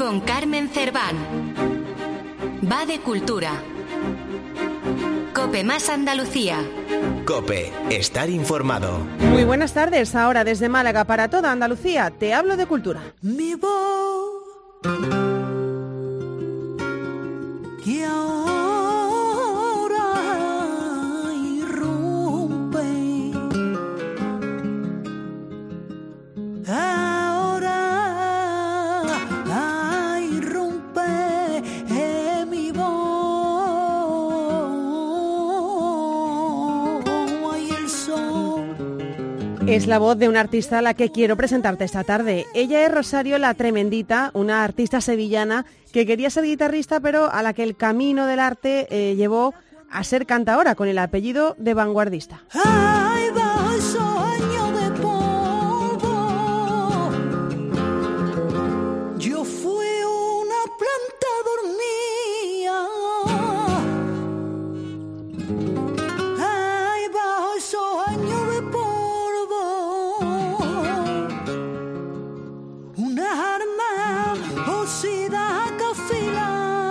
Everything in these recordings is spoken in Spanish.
con Carmen Cerván. Va de cultura. COPE más Andalucía. COPE, estar informado. Muy buenas tardes, ahora desde Málaga para toda Andalucía, te hablo de cultura. Mi voz que ahora irrumpe, ahora irrumpe mi voz y el sol. Es la voz de una artista a la que quiero presentarte esta tarde. Ella es Rosario La Tremendita, una artista sevillana que quería ser guitarrista, pero a la que el camino del arte llevó a ser cantaora con el apellido de vanguardista. Ay, bajo esos años de polvo, yo fui una planta dormida. Ay, bajo esos años de polvo, una arma oxidada que afila.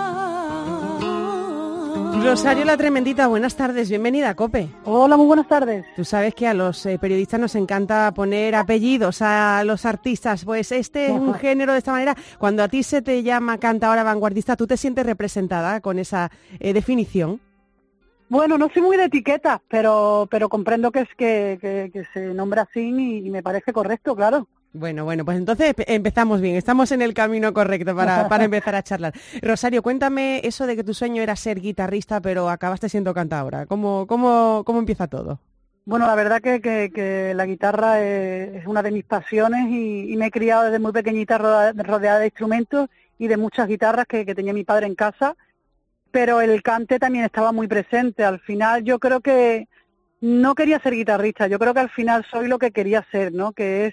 Rosario La Tremendita, buenas tardes, bienvenida a COPE. Hola, muy buenas tardes. Tú sabes que a los periodistas nos encanta poner apellidos a los artistas, pues este es un género de esta manera. Cuando a ti se te llama cantaora vanguardista, ¿tú te sientes representada con esa definición? Bueno, no soy muy de etiquetas, pero comprendo que es que se nombra así y me parece correcto, claro. Bueno, pues entonces empezamos bien, estamos en el camino correcto para empezar a charlar. Rosario, cuéntame eso de que tu sueño era ser guitarrista, pero acabaste siendo cantaora. ¿Cómo empieza todo? Bueno, la verdad que la guitarra es una de mis pasiones y me he criado desde muy pequeñita rodeada de instrumentos y de muchas guitarras que tenía mi padre en casa, pero el cante también estaba muy presente. Al final yo creo que no quería ser guitarrista, yo creo que al final soy lo que quería ser, ¿no? Que es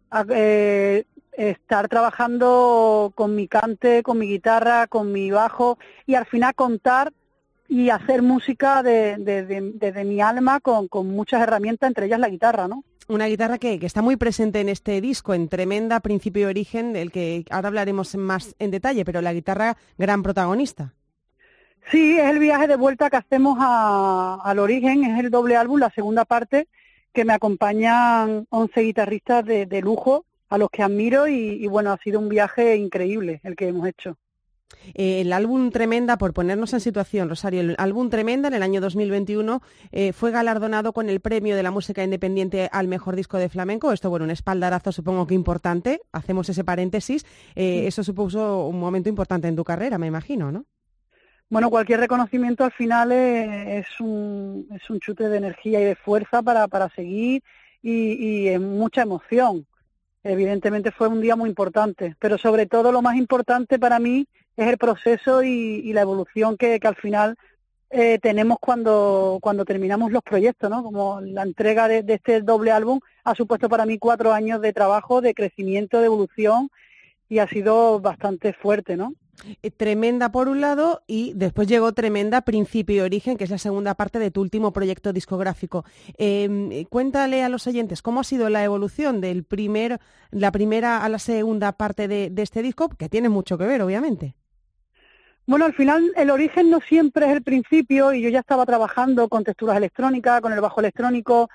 estar trabajando con mi cante, con mi guitarra, con mi bajo y al final contar y hacer música desde mi alma con muchas herramientas, entre ellas la guitarra, ¿no? Una guitarra que está muy presente en este disco, en Tremenda, Principio y Origen, del que ahora hablaremos más en detalle, pero la guitarra gran protagonista. Sí, es el viaje de vuelta que hacemos al origen, es el doble álbum, la segunda parte, que me acompañan 11 guitarristas de lujo, a los que admiro y bueno, ha sido un viaje increíble el que hemos hecho. El álbum Tremenda, por ponernos en situación, Rosario, el álbum Tremenda en el año 2021 fue galardonado con el premio de la música independiente al mejor disco de flamenco. Esto, bueno, un espaldarazo supongo que importante, hacemos ese paréntesis. Eso supuso un momento importante en tu carrera, me imagino, ¿no? Bueno, cualquier reconocimiento al final es un chute de energía y de fuerza para seguir y es mucha emoción. Evidentemente fue un día muy importante, pero sobre todo lo más importante para mí es el proceso y la evolución que al final tenemos cuando terminamos los proyectos, ¿no? Como la entrega de este doble álbum ha supuesto para mí 4 años de trabajo, de crecimiento, de evolución y ha sido bastante fuerte, ¿no? Tremenda por un lado y después llegó Tremenda, Principio y Origen, que es la segunda parte de tu último proyecto discográfico. Cuéntale a los oyentes cómo ha sido la evolución la primera a la segunda parte de este disco, que tiene mucho que ver, obviamente. Bueno, al final el origen no siempre es el principio y yo ya estaba trabajando con texturas electrónicas, con el bajo electrónico.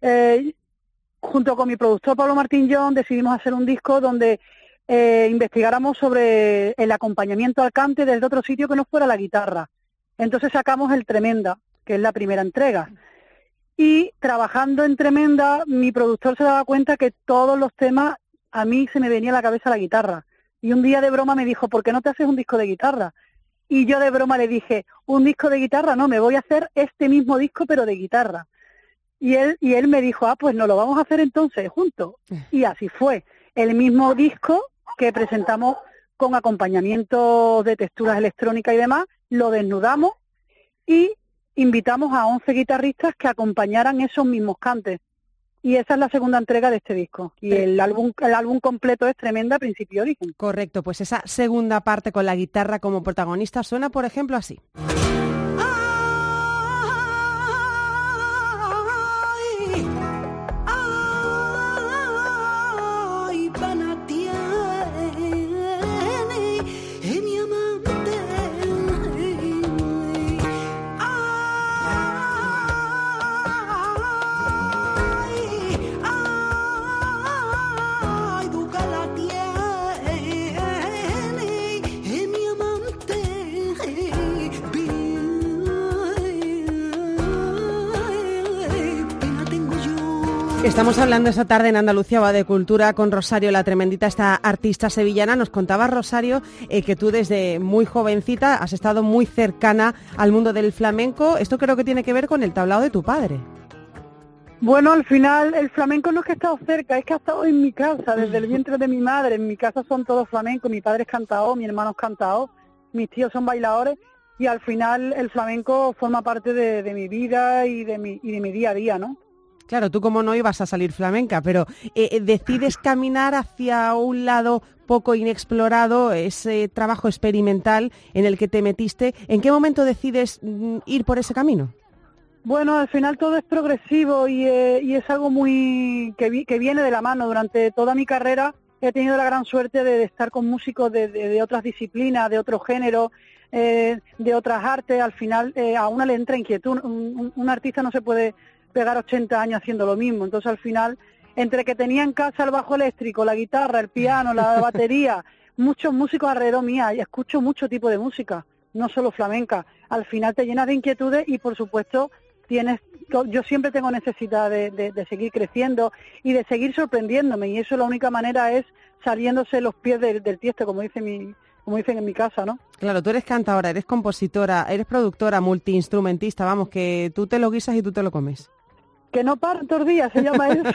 Junto con mi productor Pablo Martín John decidimos hacer un disco donde investigáramos sobre el acompañamiento al cante desde otro sitio que no fuera la guitarra. Entonces sacamos el Tremenda, que es la primera entrega. Y trabajando en Tremenda, mi productor se daba cuenta que todos los temas, a mí se me venía a la cabeza la guitarra. Y un día de broma me dijo, ¿por qué no te haces un disco de guitarra? Y yo de broma le dije, un disco de guitarra, no, me voy a hacer este mismo disco pero de guitarra. Y él me dijo, pues nos lo vamos a hacer entonces juntos. Y así fue. El mismo disco que presentamos con acompañamiento de texturas electrónicas y demás, lo desnudamos y invitamos a 11 guitarristas que acompañaran esos mismos cantes. Y esa es la segunda entrega de este disco. Y el álbum completo es Tremenda, Principio y Origen. Correcto, pues esa segunda parte con la guitarra como protagonista suena, por ejemplo, así. Estamos hablando esta tarde en Andalucía va de Cultura con Rosario la Tremendita, esta artista sevillana. Nos contaba, Rosario, que tú desde muy jovencita has estado muy cercana al mundo del flamenco. Esto creo que tiene que ver con el tablao de tu padre. Bueno, al final el flamenco no es que ha estado cerca, es que ha estado en mi casa, desde el vientre de mi madre. En mi casa son todos flamencos, mi padre es cantao, mi hermano es cantao, mis tíos son bailadores y al final el flamenco forma parte de mi vida y de mi día a día, ¿no? Claro, tú como no ibas a salir flamenca, pero decides caminar hacia un lado poco inexplorado, ese trabajo experimental en el que te metiste. ¿En qué momento decides ir por ese camino? Bueno, al final todo es progresivo y es algo muy que viene de la mano. Durante toda mi carrera he tenido la gran suerte de estar con músicos de otras disciplinas, de otros géneros, de otras artes. Al final a una le entra inquietud. Un artista no se puede pegar 80 años haciendo lo mismo. Entonces al final, entre que tenía en casa el bajo eléctrico, la guitarra, el piano, la batería, muchos músicos alrededor mía, y escucho mucho tipo de música, no solo flamenca. Al final te llenas de inquietudes y por supuesto yo siempre tengo necesidad de seguir creciendo y de seguir sorprendiéndome, y eso la única manera es saliéndose los pies del tiesto, como dicen en mi casa, ¿no? Claro, tú eres cantadora, eres compositora, eres productora, multiinstrumentista, vamos, que tú te lo guisas y tú te lo comes. Que no paro todos los días, se llama eso.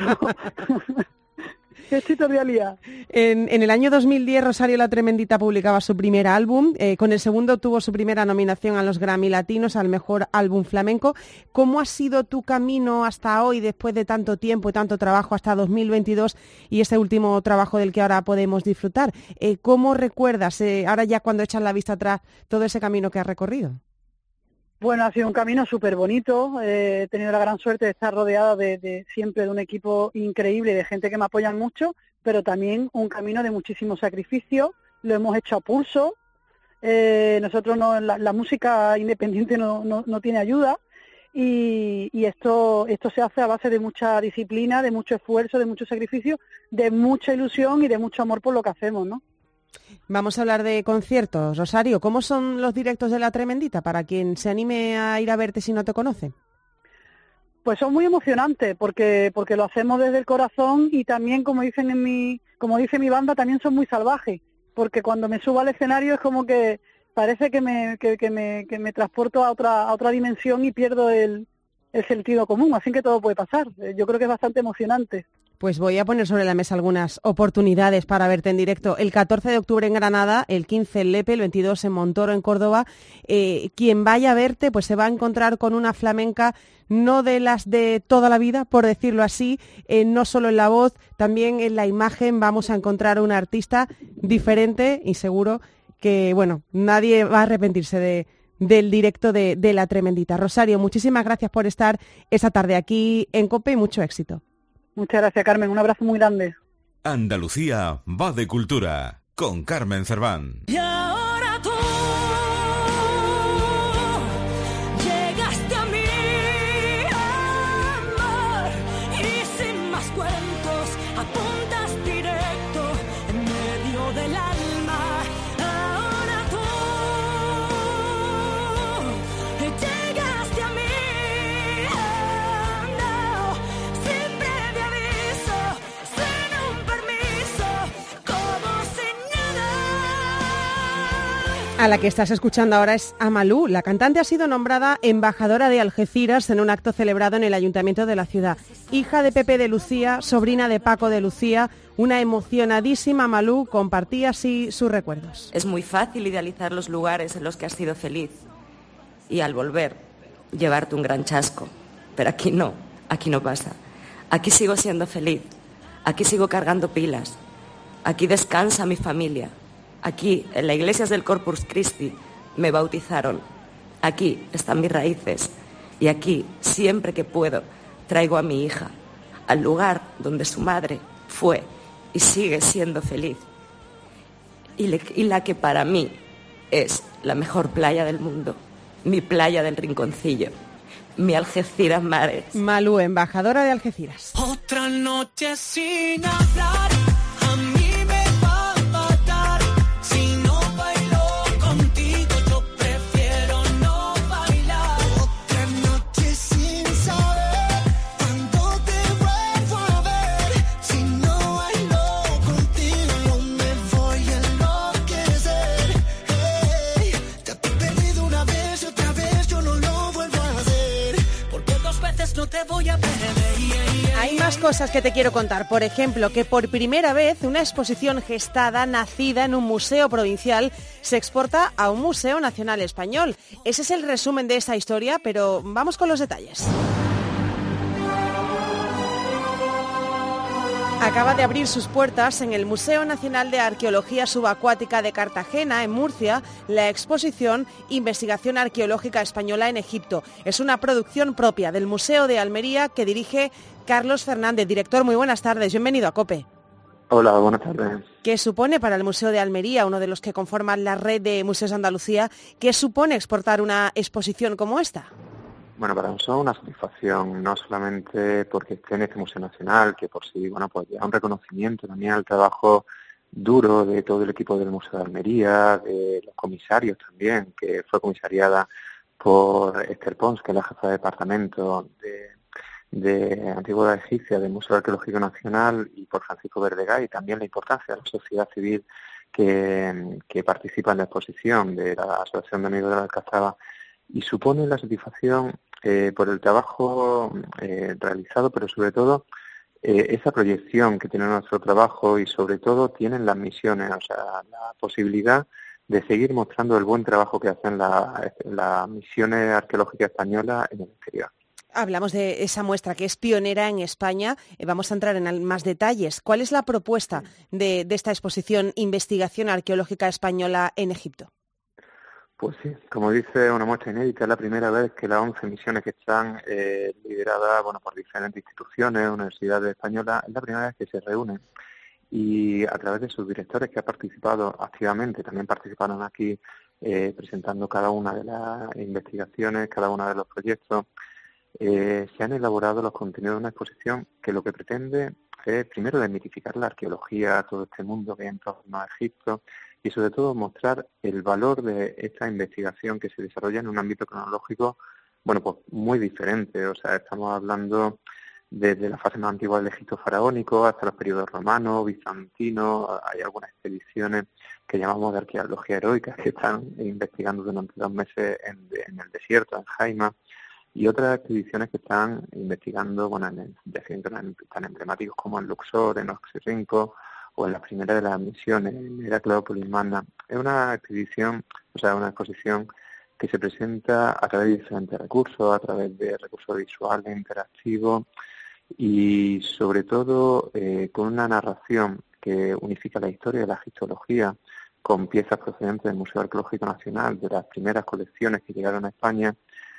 Estoy todavía liada. En el año 2010, Rosario la Tremendita publicaba su primer álbum. Con el segundo tuvo su primera nominación a los Grammy Latinos al mejor álbum flamenco. ¿Cómo ha sido tu camino hasta hoy, después de tanto tiempo y tanto trabajo, hasta 2022 y este último trabajo del que ahora podemos disfrutar? ¿Cómo recuerdas, ahora ya cuando echas la vista atrás, todo ese camino que has recorrido? Bueno, ha sido un camino súper bonito. He tenido la gran suerte de estar rodeada siempre de un equipo increíble, de gente que me apoyan mucho, pero también un camino de muchísimo sacrificio. Lo hemos hecho a pulso. Nosotros la música independiente no tiene ayuda y esto se hace a base de mucha disciplina, de mucho esfuerzo, de mucho sacrificio, de mucha ilusión y de mucho amor por lo que hacemos, ¿no? Vamos a hablar de conciertos. Rosario, ¿cómo son los directos de La Tremendita para quien se anime a ir a verte si no te conoce? Pues son muy emocionantes porque lo hacemos desde el corazón y también, como dice mi banda, también son muy salvajes, porque cuando me subo al escenario es como que parece que me transporto a otra dimensión y pierdo el sentido común, así que todo puede pasar. Yo creo que es bastante emocionante. Pues voy a poner sobre la mesa algunas oportunidades para verte en directo. El 14 de octubre en Granada, el 15 en Lepe, el 22 en Montoro, en Córdoba. Quien vaya a verte pues se va a encontrar con una flamenca no de las de toda la vida, por decirlo así, no solo en la voz, también en la imagen vamos a encontrar una artista diferente y seguro que, bueno, nadie va a arrepentirse del directo de La Tremendita. Rosario, muchísimas gracias por estar esta tarde aquí en COPE y mucho éxito. Muchas gracias, Carmen. Un abrazo muy grande. Andalucía va de cultura con Carmen Cerván. Y ahora tú llegaste a mí, amor, y sin más cuentos apuntas directo en medio del alma. Ahora tú llegaste a mí, no, sin previo aviso, sin un permiso, como sin nada. A la que estás escuchando ahora es a Malú. La cantante ha sido nombrada embajadora de Algeciras en un acto celebrado en el Ayuntamiento de la ciudad. Hija de Pepe de Lucía, sobrina de Paco de Lucía, una emocionadísima Malú compartía así sus recuerdos. Es muy fácil idealizar los lugares en los que has sido feliz y al volver llevarte un gran chasco. Pero aquí no pasa. Aquí sigo siendo feliz, aquí sigo cargando pilas, aquí descansa mi familia. Aquí, en la iglesia del Corpus Christi, me bautizaron. Aquí están mis raíces. Y aquí, siempre que puedo, traigo a mi hija al lugar donde su madre fue y sigue siendo feliz. Y la que para mí es la mejor playa del mundo, mi playa del Rinconcillo, mi Algeciras Mares. Malú, embajadora de Algeciras. Otra noche sin hablar. A mí me va a matar. Si no bailo contigo, yo prefiero no bailar. Otra noche sin saber cuándo te vuelvo cosas que te quiero contar. Por ejemplo, que por primera vez una exposición gestada, nacida en un museo provincial, se exporta a un museo nacional español. Ese es el resumen de esta historia, pero vamos con los detalles. Acaba de abrir sus puertas en el Museo Nacional de Arqueología Subacuática de Cartagena, en Murcia, la exposición Investigación Arqueológica Española en Egipto. Es una producción propia del Museo de Almería que dirige Carlos Fernández. Director, muy buenas tardes. Bienvenido a COPE. Hola, buenas tardes. ¿Qué supone para el Museo de Almería, uno de los que conforman la red de museos de Andalucía, qué supone exportar una exposición como esta? Bueno, para nosotros es una satisfacción, no solamente porque esté en este Museo Nacional, que por sí, pues ya un reconocimiento también al trabajo duro de todo el equipo del Museo de Almería, de los comisarios también, que fue comisariada por Esther Pons, que es la jefa de departamento de Antigüedad Egipcia del Museo Arqueológico Nacional, y por Francisco Verdegay, y también la importancia de la sociedad civil que participa en la exposición de la Asociación de Amigos de la Alcazaba, y supone la satisfacción por el trabajo realizado, pero sobre todo esa proyección que tiene nuestro trabajo, y sobre todo tienen las misiones, o sea, la posibilidad de seguir mostrando el buen trabajo que hacen las misiones arqueológicas españolas en el exterior. Hablamos de esa muestra que es pionera en España. Vamos a entrar en más detalles. ¿Cuál es la propuesta de esta exposición Investigación Arqueológica Española en Egipto? Pues sí, como dice, una muestra inédita. Es la primera vez que las 11 misiones que están lideradas por diferentes instituciones, universidades españolas, es la primera vez que se reúnen. Y a través de sus directores, que han participado activamente, también participaron aquí presentando cada una de las investigaciones, cada uno de los proyectos, se han elaborado los contenidos de una exposición que lo que pretende es, primero, desmitificar la arqueología, todo este mundo que hay en torno a Egipto, y sobre todo mostrar el valor de esta investigación que se desarrolla en un ámbito cronológico, pues muy diferente. O sea, estamos hablando desde la fase más antigua del Egipto faraónico hasta los periodos romanos, bizantinos. Hay algunas expediciones que llamamos de arqueología heroica que están investigando durante 2 meses en el desierto, en Jaima, y otras expediciones que están investigando en yacimientos tan emblemáticos como en Luxor, en Oxirrinco, o en las primeras de las misiones, en Heracleópolis Magna. Es una expedición, una exposición que se presenta a través de diferentes recursos, a través de recursos visuales, interactivos, y sobre todo con una narración que unifica la historia de la egiptología con piezas procedentes del Museo Arqueológico Nacional, de las primeras colecciones que llegaron a España,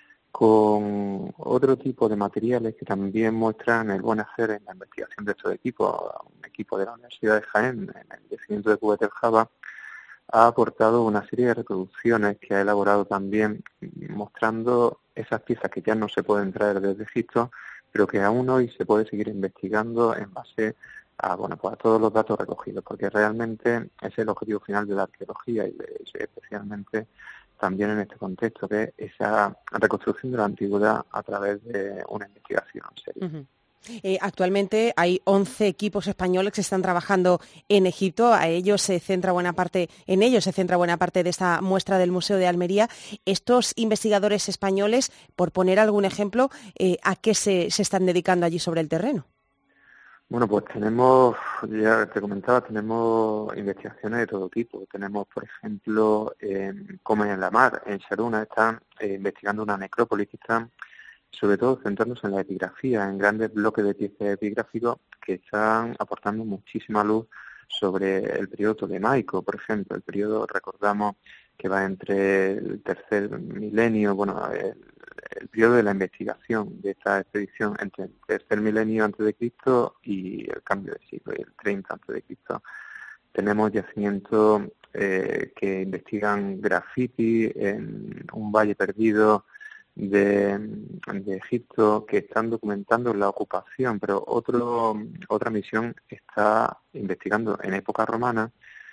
con otro tipo de materiales que también muestran el buen hacer en la investigación de estos equipos. Un equipo de la Universidad de Jaén, en el yacimiento de Cubet el Java, ha aportado una serie de reproducciones que ha elaborado también, mostrando esas piezas que ya no se pueden traer desde Egipto, pero que aún hoy se puede seguir investigando en base a todos los datos recogidos, porque realmente ese es el objetivo final de la arqueología, y especialmente también en este contexto, que es esa reconstrucción de la antigüedad a través de una investigación seria. Uh-huh. Actualmente hay 11 equipos españoles que están trabajando en Egipto. En ellos se centra buena parte de esta muestra del Museo de Almería. Estos investigadores españoles, por poner algún ejemplo, ¿a qué se están dedicando allí sobre el terreno? Bueno, pues tenemos, ya te comentaba, tenemos investigaciones de todo tipo. Tenemos, por ejemplo, como en la mar, en Sharuna, están investigando una necrópolis que están sobre todo centrándose en la epigrafía, en grandes bloques de piezas epigráficos que están aportando muchísima luz sobre el periodo tolemaico, por ejemplo. El periodo, recordamos, que va entre el tercer milenio, el periodo de la investigación de esta expedición entre el tercer milenio antes de Cristo y el cambio de siglo, el 30 antes de Cristo. Tenemos yacimientos que investigan graffiti en un valle perdido de Egipto, que están documentando la ocupación, pero otra misión está investigando en época romana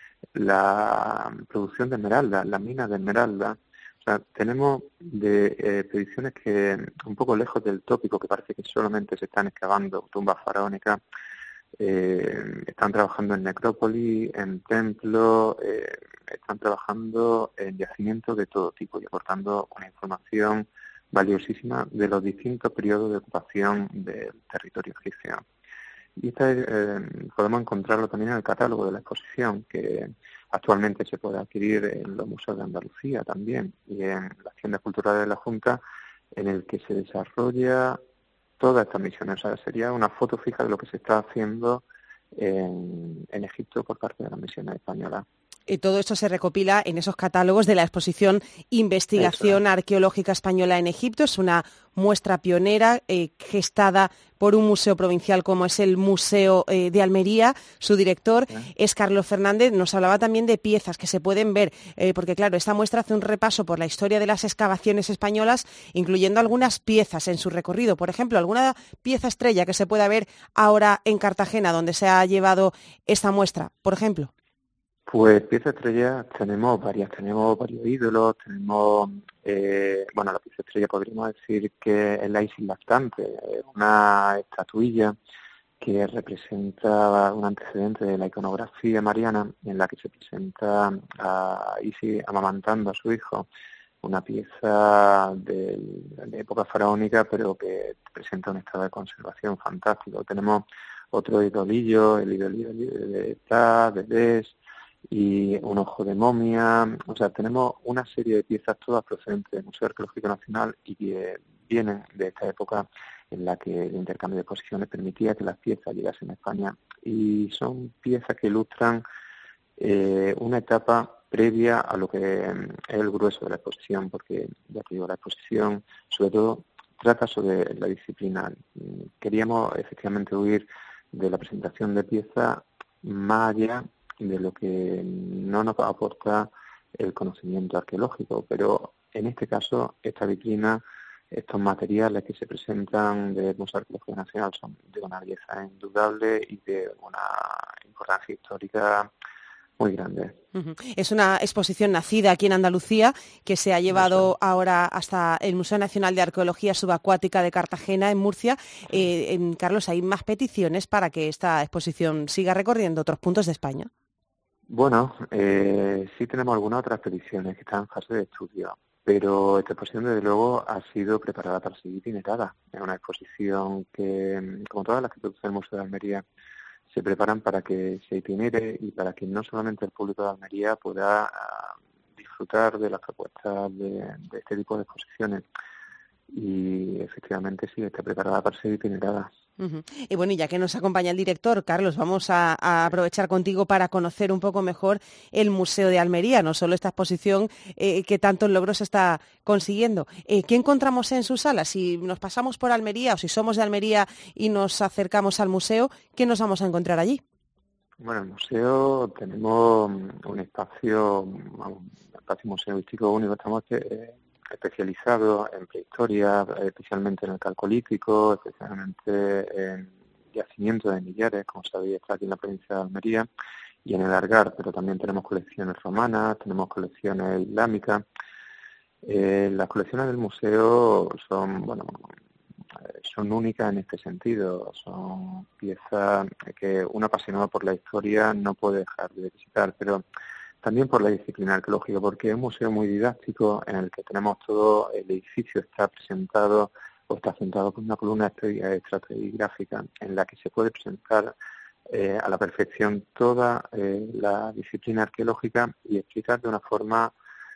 la producción de esmeralda, las minas de esmeralda. O sea, tenemos expediciones que, un poco lejos del tópico, que parece que solamente se están excavando tumbas faraónicas, están trabajando en necrópolis, en templos, están trabajando en yacimientos de todo tipo y aportando una información valiosísima de los distintos periodos de ocupación del territorio egipcio. Y podemos encontrarlo también en el catálogo de la exposición, que actualmente se puede adquirir en los museos de Andalucía también y en las tiendas culturales de la Junta, en el que se desarrolla todas estas misiones. O sea, sería una foto fija de lo que se está haciendo en Egipto por parte de las misiones españolas. Y todo esto se recopila en esos catálogos de la exposición Investigación Arqueológica Española en Egipto. Es una muestra pionera gestada por un museo provincial como es el Museo de Almería. Su director es Carlos Fernández. Nos hablaba también de piezas que se pueden ver, porque claro, esta muestra hace un repaso por la historia de las excavaciones españolas, incluyendo algunas piezas en su recorrido. Por ejemplo, alguna pieza estrella que se pueda ver ahora en Cartagena, donde se ha llevado esta muestra, por ejemplo. Pues piezas estrellas tenemos varios ídolos, tenemos, la pieza estrella podríamos decir que es la Isis lactante, una estatuilla que representa un antecedente de la iconografía mariana en la que se presenta a Isis amamantando a su hijo, una pieza de época faraónica pero que presenta un estado de conservación fantástico. Tenemos otro idolillo, el idolillo de Ta, de Bes, y un ojo de momia. O sea, tenemos una serie de piezas todas procedentes del Museo Arqueológico Nacional y que vienen de esta época en la que el intercambio de exposiciones permitía que las piezas llegasen a España, y son piezas que ilustran una etapa previa a lo que es el grueso de la exposición, porque ya te digo, la exposición sobre todo trata sobre la disciplina. Queríamos efectivamente huir de la presentación de piezas más allá de lo que no nos aporta el conocimiento arqueológico, pero en este caso esta vitrina, estos materiales que se presentan del Museo Arqueológico Nacional son de una belleza indudable y de una importancia histórica muy grande. Es una exposición nacida aquí en Andalucía que se ha llevado ahora hasta el Museo Nacional de Arqueología Subacuática de Cartagena, en Murcia. Carlos, ¿hay más peticiones para que esta exposición siga recorriendo otros puntos de España? Bueno, sí tenemos algunas otras peticiones que están en fase de estudio, pero esta exposición desde luego ha sido preparada para seguir itinerada. Es una exposición que, como todas las que produce el Museo de Almería, se preparan para que se itinere y para que no solamente el público de Almería pueda disfrutar de las propuestas de este tipo de exposiciones. Y efectivamente sí, está preparada para ser itinerada. Y bueno, y ya que nos acompaña el director, Carlos, vamos a aprovechar contigo para conocer un poco mejor el Museo de Almería, no solo esta exposición que tantos logros está consiguiendo. ¿Qué encontramos en sus salas? Si nos pasamos por Almería o si somos de Almería y nos acercamos al museo, ¿qué nos vamos a encontrar allí? Bueno, en el museo tenemos un espacio museístico único. Estamos especializado en prehistoria, especialmente en el Calcolítico, especialmente en yacimientos de Millares, como sabéis, está aquí en la provincia de Almería, y en el Algar, pero también tenemos colecciones romanas, tenemos colecciones islámicas. Las colecciones del museo son únicas en este sentido, son piezas que un apasionado por la historia no puede dejar de visitar, pero también por la disciplina arqueológica, porque es un museo muy didáctico en el que tenemos todo el edificio está presentado o está centrado con una columna estratigráfica en la que se puede presentar a la perfección toda la disciplina arqueológica y explicar de una forma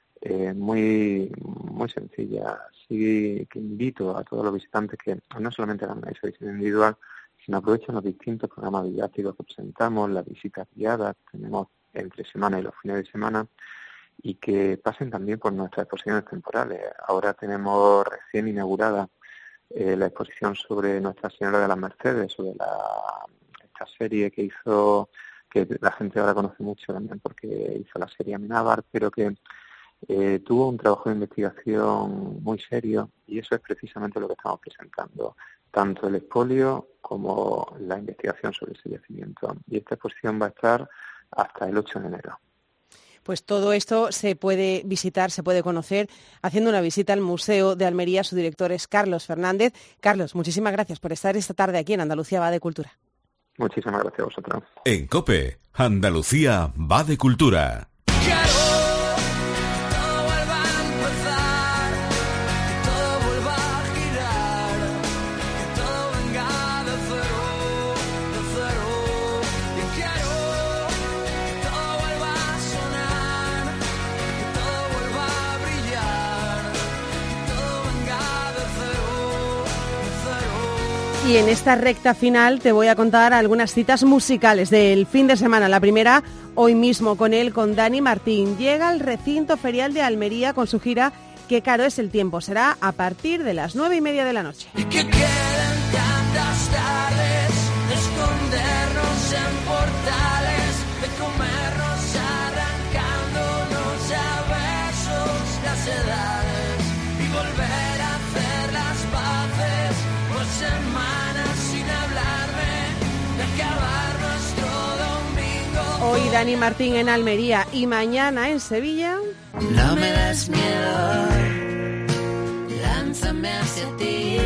muy sencilla. Así que invito a todos los visitantes que no solamente hagan esa visita individual, sino aprovechen los distintos programas didácticos que presentamos, las visitas guiadas, tenemos entre semana y los fines de semana, y que pasen también por nuestras exposiciones temporales. Ahora tenemos recién inaugurada la exposición sobre Nuestra Señora de las Mercedes, sobre esta serie que la gente ahora conoce mucho también porque hizo la serie Amenábar, pero que tuvo un trabajo de investigación muy serio, y eso es precisamente lo que estamos presentando, tanto el expolio como la investigación sobre ese yacimiento. Y esta exposición va a estar hasta el 8 de enero. Pues todo esto se puede visitar, se puede conocer haciendo una visita al Museo de Almería. Su director es Carlos Fernández. Carlos, muchísimas gracias por estar esta tarde aquí en Andalucía va de Cultura. Muchísimas gracias a vosotros. En COPE, Andalucía va de Cultura. Y en esta recta final te voy a contar algunas citas musicales del fin de semana. La primera, hoy mismo con Dani Martín. Llega al recinto ferial de Almería con su gira Qué caro es el tiempo. Será a partir de las 9:30 de la noche. Y que quedan tantas tardes de escondernos en portales, de comernos arrancándonos a besos las edades y volver a hacer las paces por semanas sin hablarme de acabar nuestro domingo. Hoy Dani Martín en Almería y mañana en Sevilla. No me das miedo, lánzame hacia ti,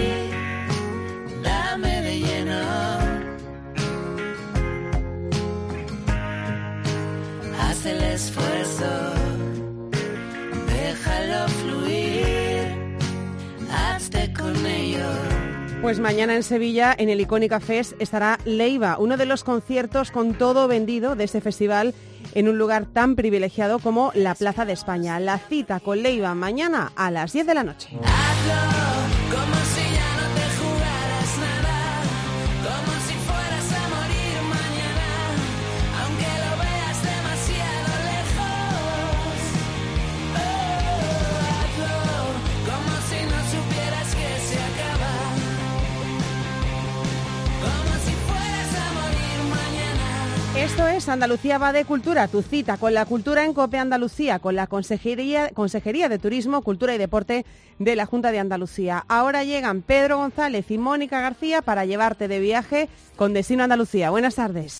dame de lleno, haz el esfuerzo, déjalo fluir, hazte con ello. Pues mañana en Sevilla, en el Icónica Fest, estará Leiva, uno de los conciertos con todo vendido de este festival, en un lugar tan privilegiado como la Plaza de España. La cita con Leiva mañana a las 10 de la noche. Hazlo como si ya no te jugaras nada, como si fueras a morir mañana, aunque lo veas demasiado lejos. Oh, hazlo como si no supieras que se acaba, como si fueras a morir mañana. Esto es Andalucía va de cultura, tu cita con la cultura en COPE Andalucía, con la Consejería de Turismo, Cultura y Deporte de la Junta de Andalucía. Ahora llegan Pedro González y Mónica García para llevarte de viaje con Destino Andalucía. Buenas tardes.